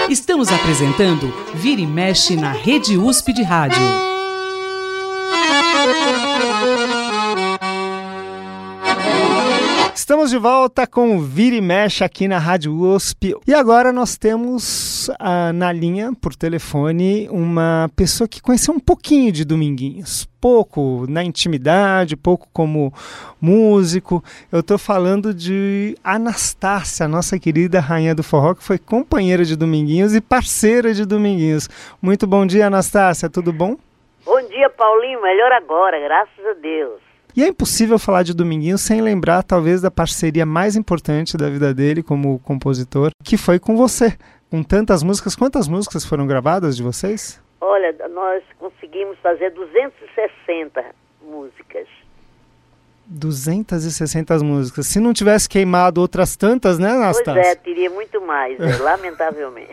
Estamos apresentando Vira e Mexe na Rede USP de Rádio. Estamos de volta com o Vira e Mexe aqui na Rádio USP. E agora nós temos na linha, por telefone, uma pessoa que conheceu um pouquinho de Dominguinhos. Pouco na intimidade, pouco como músico. Eu estou falando de Anastácia, nossa querida rainha do forró, que foi companheira de Dominguinhos e parceira de Dominguinhos. Muito bom dia, Anastácia, tudo bom? Bom dia, Paulinho. Melhor agora, graças a Deus. E é impossível falar de Dominguinhos sem lembrar, talvez, da parceria mais importante da vida dele como compositor, que foi com você, com tantas músicas. Quantas músicas foram gravadas de vocês? Olha, nós conseguimos fazer 260 músicas. 260 músicas. Se não tivesse queimado outras tantas, né, Anastácia? Pois é, teria muito mais, lamentavelmente.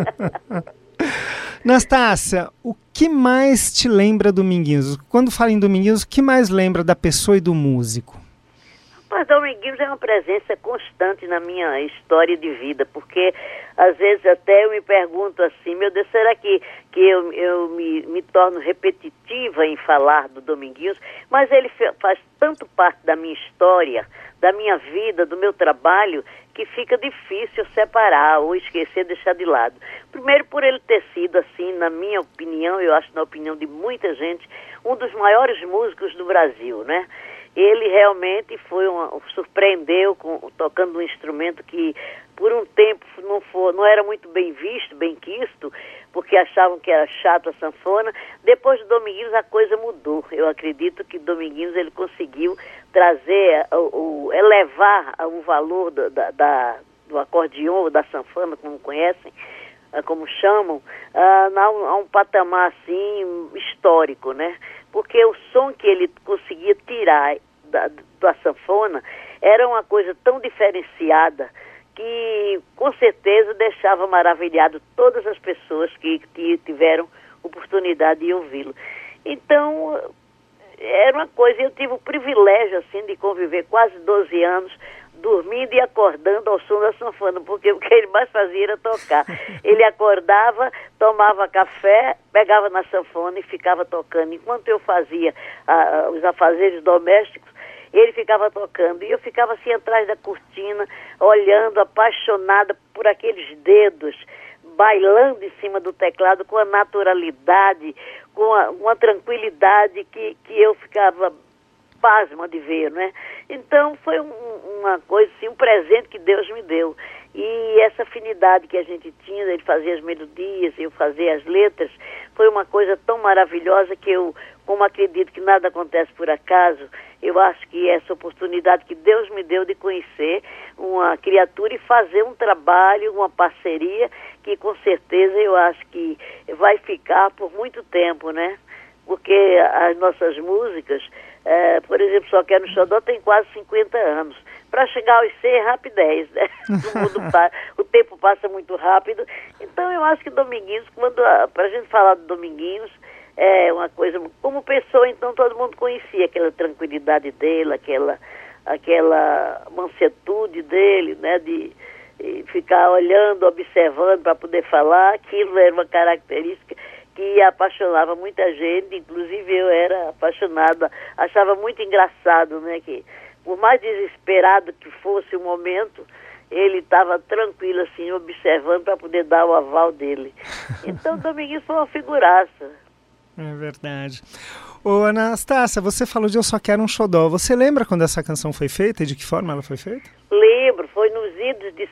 Anastácia, o que mais te lembra Dominguinhos? Quando fala em Dominguinhos, o que mais lembra da pessoa e do músico? Mas Dominguinhos é uma presença constante na minha história de vida, porque às vezes até eu me pergunto assim, meu Deus, será que eu me torno repetitiva em falar do Dominguinhos? Mas ele faz tanto parte da minha história, da minha vida, do meu trabalho, que fica difícil separar ou esquecer, deixar de lado. Primeiro por ele ter sido, assim, na minha opinião, eu acho na opinião de muita gente, um dos maiores músicos do Brasil, né? Ele realmente surpreendeu tocando um instrumento que por um tempo não era muito bem visto, bem quisto, porque achavam que era chato a sanfona. Depois do Dominguinhos a coisa mudou. Eu acredito que Dominguinhos ele conseguiu trazer, elevar o valor do acordeon, da sanfona, como conhecem, como chamam, a um patamar assim histórico, né? Porque o som que ele conseguia tirar da sanfona era uma coisa tão diferenciada que com certeza deixava maravilhado todas as pessoas que tiveram oportunidade de ouvi-lo. Então, era uma coisa, eu tive o privilégio assim de conviver quase 12 anos dormindo e acordando ao som da sanfona, porque o que ele mais fazia era tocar. Ele acordava, tomava café, pegava na sanfona e ficava tocando. Enquanto eu fazia os afazeres domésticos, ele ficava tocando. E eu ficava assim atrás da cortina, olhando, apaixonada por aqueles dedos, bailando em cima do teclado com a naturalidade, com uma tranquilidade que eu ficava pasma de ver, né? Então foi uma coisa assim, um presente que Deus me deu. E essa afinidade que a gente tinha, ele fazia as melodias, eu fazia as letras, foi uma coisa tão maravilhosa que eu, como acredito que nada acontece por acaso, eu acho que essa oportunidade que Deus me deu de conhecer uma criatura e fazer um trabalho, uma parceria, que com certeza eu acho que vai ficar por muito tempo, né? Porque as nossas músicas, por exemplo, Só Quero um Xodó tem quase 50 anos. Para chegar aos 100 é rapidez, né? O tempo passa muito rápido. Então eu acho que Dominguinhos, para a gente falar de Dominguinhos, é uma coisa, como pessoa, então todo mundo conhecia aquela tranquilidade dele, aquela mansetude dele, né? De ficar olhando, observando para poder falar. Aquilo era uma característica que apaixonava muita gente, inclusive eu era apaixonada, achava muito engraçado, né, que por mais desesperado que fosse o momento, ele estava tranquilo assim, observando para poder dar o aval dele. Então Dominguinhos foi uma figuraça. É verdade. Ô Anastácia, você falou de Eu Só Quero um Xodó. Você lembra quando essa canção foi feita e de que forma ela foi feita? Lembro, foi nos idos de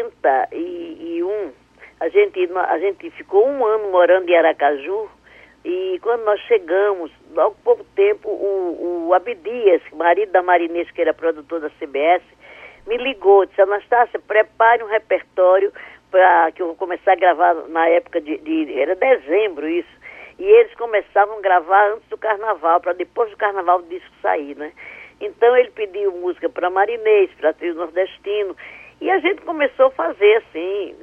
71. A gente ficou um ano morando em Aracaju e quando nós chegamos, logo pouco tempo, o Abdias, marido da Marinês, que era produtor da CBS, me ligou, disse: Anastácia, prepare um repertório para que eu vou começar a gravar na época era dezembro isso, e eles começavam a gravar antes do carnaval, para depois do carnaval o disco sair, né? Então ele pediu música para Marinês, para Trio Nordestino, e a gente começou a fazer assim,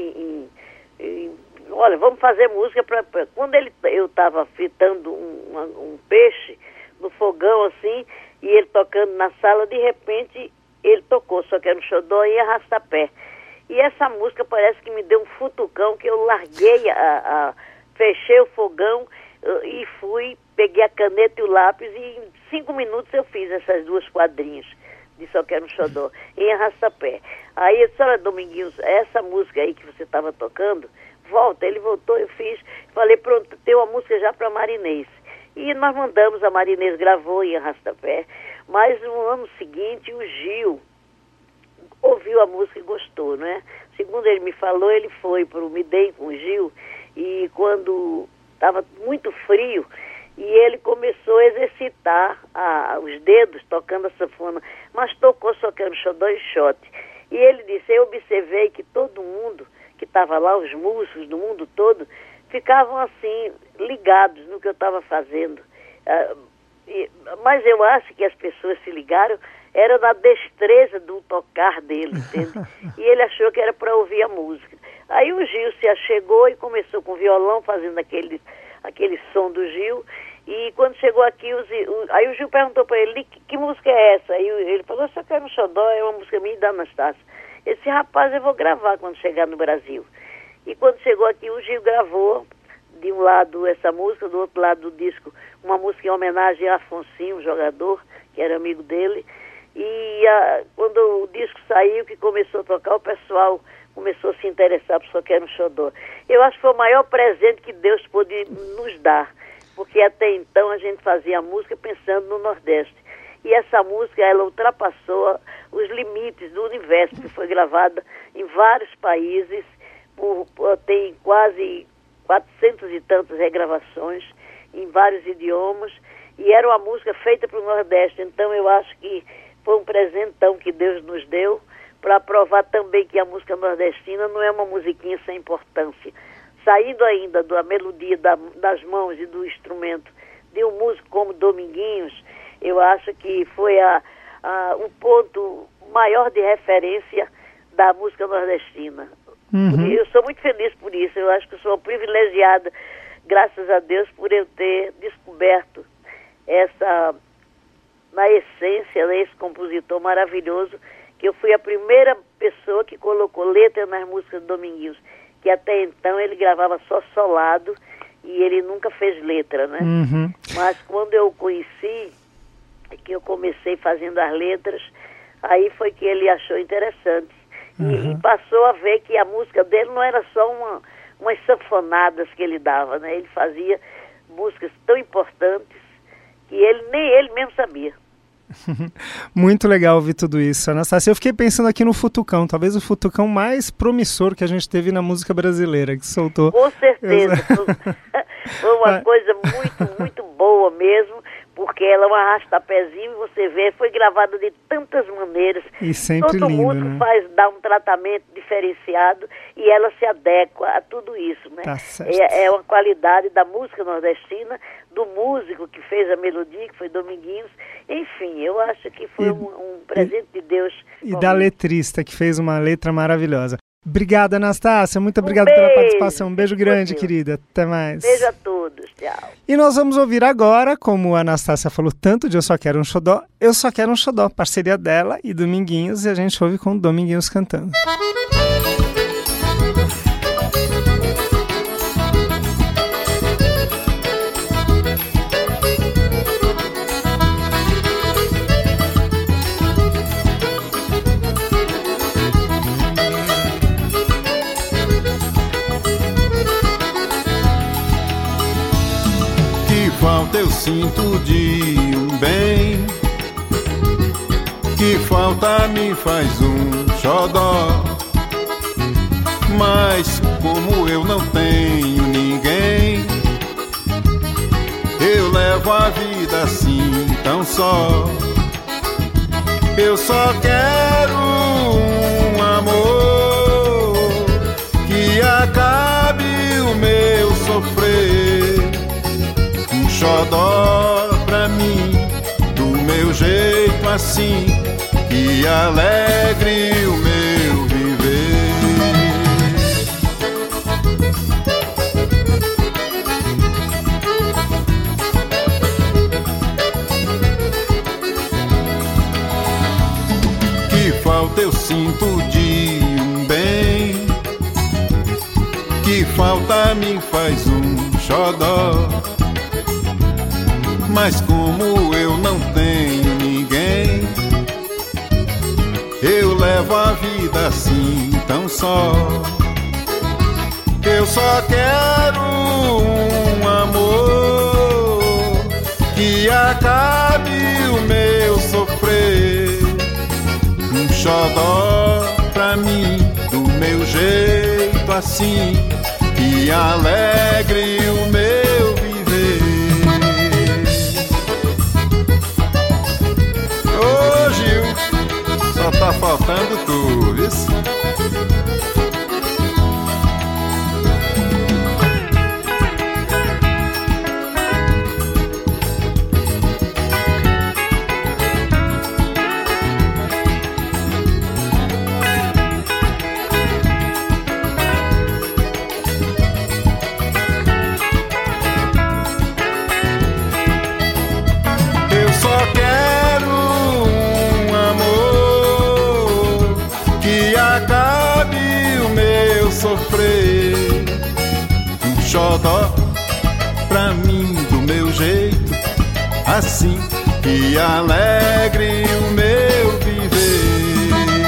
olha, vamos fazer música para... Quando eu estava fritando um peixe no fogão assim, e ele tocando na sala, de repente ele tocou Só Quero um Xodó em Arrastapé. E essa música parece que me deu um futucão, que eu larguei, fechei o fogão e peguei a caneta e o lápis e em 5 minutos eu fiz essas 2 quadrinhas de Só Quero um Xodó, em arrastapé. Aí eu disse, olha, Dominguinhos, essa música aí que você estava tocando, volta. Ele voltou, eu fiz, falei, pronto, tem uma música já para Marinês. E nós mandamos, a Marinês gravou em arrastapé, mas no ano seguinte o Gil ouviu a música e gostou, né? Segundo ele me falou, ele foi para o Midem com o Gil, e quando estava muito frio, e ele começou a exercitar os dedos tocando a sanfona, mas tocou Só Quero um Xodó e Shot. E ele disse, eu observei que todo mundo que estava lá, os músicos do mundo todo, ficavam assim, ligados no que eu estava fazendo. Mas eu acho que as pessoas se ligaram, era na destreza do tocar dele, entende? E ele achou que era para ouvir a música. Aí o Gil se achegou e começou com o violão, fazendo aquele som do Gil. E quando chegou aqui, aí o Gil perguntou para ele, que música é essa? Aí ele falou, Só Quero um Xodó, é uma música minha e da Anastácia. Ele disse, rapaz, eu vou gravar quando chegar no Brasil. E quando chegou aqui, o Gil gravou, de um lado essa música, do outro lado do disco, uma música em homenagem a Afonsinho, um jogador, que era amigo dele. E quando o disco saiu, que começou a tocar, o pessoal começou a se interessar por Só Quero um Xodó. Eu acho que foi o maior presente que Deus pôde nos dar, porque até então a gente fazia a música pensando no Nordeste. E essa música, ela ultrapassou os limites do universo, que foi gravada em vários países, tem quase 400 e tantas regravações em vários idiomas, e era uma música feita para o Nordeste. Então eu acho que foi um presentão que Deus nos deu para provar também que a música nordestina não é uma musiquinha sem importância. Saindo ainda da melodia das mãos e do instrumento de um músico como Dominguinhos, eu acho que foi um ponto maior de referência da música nordestina. Uhum. Eu sou muito feliz por isso. Eu acho que sou privilegiada, graças a Deus, por eu ter descoberto na essência, né, esse compositor maravilhoso, que eu fui a primeira pessoa que colocou letra nas músicas do Dominguinhos, que até então ele gravava só solado e ele nunca fez letra, né? Uhum. Mas quando eu o conheci, que eu comecei fazendo as letras, aí foi que ele achou interessante. E passou a ver que a música dele não era só umas sanfonadas que ele dava, né? Ele fazia músicas tão importantes que nem ele mesmo sabia. Muito legal ouvir tudo isso, Anastácia. Eu fiquei pensando aqui no futucão, talvez o futucão mais promissor que a gente teve na música brasileira, que soltou. Com certeza. Foi uma coisa muito, muito boa mesmo, porque ela é um arrastapézinho, e você vê, foi gravada de tantas maneiras. E sempre todo lindo, mundo né? dá um tratamento diferenciado e ela se adequa a tudo isso, né? Tá certo. É uma qualidade da música nordestina, do músico que fez a melodia, que foi Dominguinhos. Enfim, eu acho que foi um presente de Deus. E da letrista, que fez uma letra maravilhosa. Obrigada, Anastácia. Muito obrigado pela participação. Um beijo grande, querida. Até mais. Beijo a todos. Tchau. E nós vamos ouvir agora, como a Anastácia falou tanto de Eu Só Quero um Xodó, Eu Só Quero um Xodó, parceria dela e Dominguinhos, e a gente ouve com o Dominguinhos cantando. Falta eu sinto de um bem, que falta me faz um xodó. Mas como eu não tenho ninguém, eu levo a vida assim tão só. Eu só quero um amor que acabe o meu sofrer. Xodó pra mim, do meu jeito assim, que alegre o meu viver. Que falta eu sinto de um bem, que falta me faz um xodó. Mas como eu não tenho ninguém, eu levo a vida assim tão só. Eu só quero um amor que acabe o meu sofrer, um xodó pra mim, do meu jeito assim, que alegre o meu viver. Ô Gil, só tá faltando tu, viu? Sofrer um xodó pra mim, do meu jeito assim, que alegre o meu viver.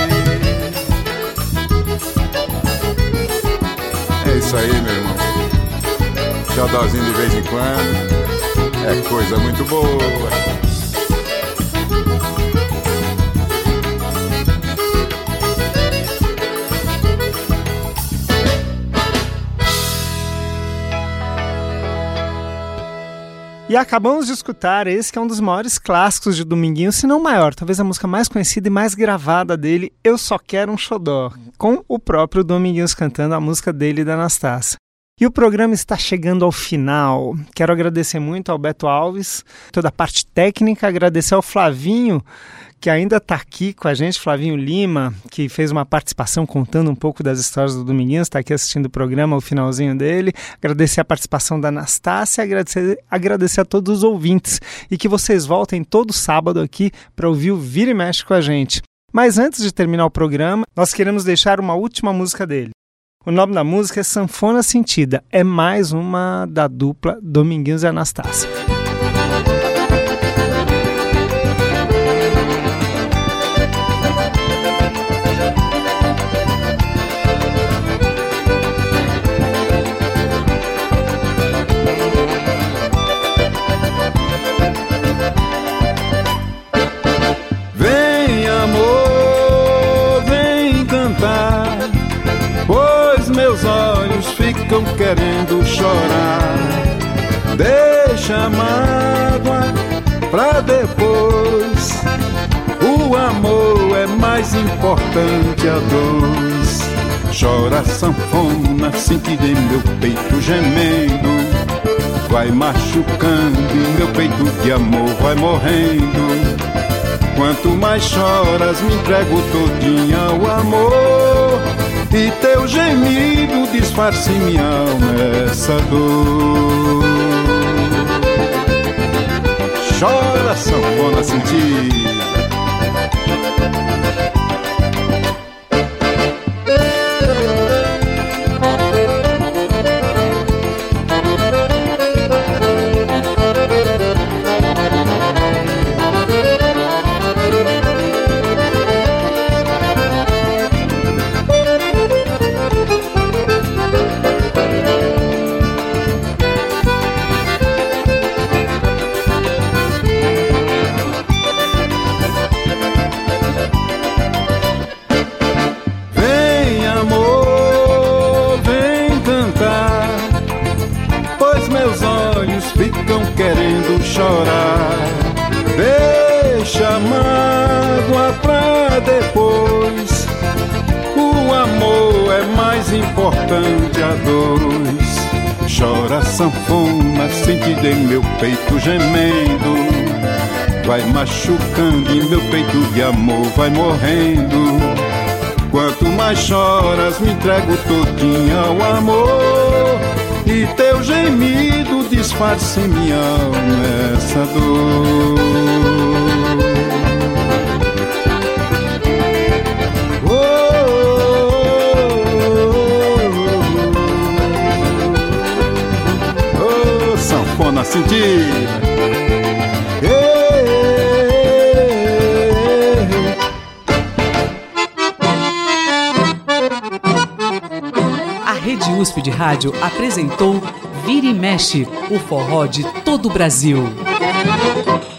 É isso aí, meu irmão. Xodózinho de vez em quando é coisa muito boa. E acabamos de escutar esse que é um dos maiores clássicos de Dominguinhos, se não o maior, talvez a música mais conhecida e mais gravada dele, Eu Só Quero um Xodó, com o próprio Dominguinhos cantando a música dele e da Anastácia. E o programa está chegando ao final. Quero agradecer muito ao Beto Alves, toda a parte técnica, agradecer ao Flavinho, que ainda está aqui com a gente, Flavinho Lima, que fez uma participação contando um pouco das histórias do Dominguinhos, está aqui assistindo o programa, o finalzinho dele. Agradecer a participação da Anastácia, agradecer a todos os ouvintes e que vocês voltem todo sábado aqui para ouvir o Vira e Mexe com a gente. Mas antes de terminar o programa, nós queremos deixar uma última música dele. O nome da música é Sanfona Sentida, é mais uma da dupla Dominguinhos e Anastácia. Vem amor, vem cantar, pois meus olhos ficam querendo chorar. Deixa a mágoa pra depois, o amor é mais importante a dois. Chora sanfona, sentida em meu peito gemendo, vai machucando e meu peito de amor vai morrendo. Quanto mais choras, me entrego todinha ao amor, e teu gemido disfarce minha alma essa dor. Chora, sanfona sentida. Ficam querendo chorar. Deixa a mágoa pra depois, o amor é mais importante a dois. Chora sanfona, sentida em meu peito gemendo, vai machucando e meu peito de amor vai morrendo. Quanto mais choras, me entrego todinha ao amor, e teu gemido disfarce minha alma essa dor. Oh, oh, oh, oh. sanfona sentida. A Rede USP de Rádio apresentou Vira e Mexe, o forró de todo o Brasil.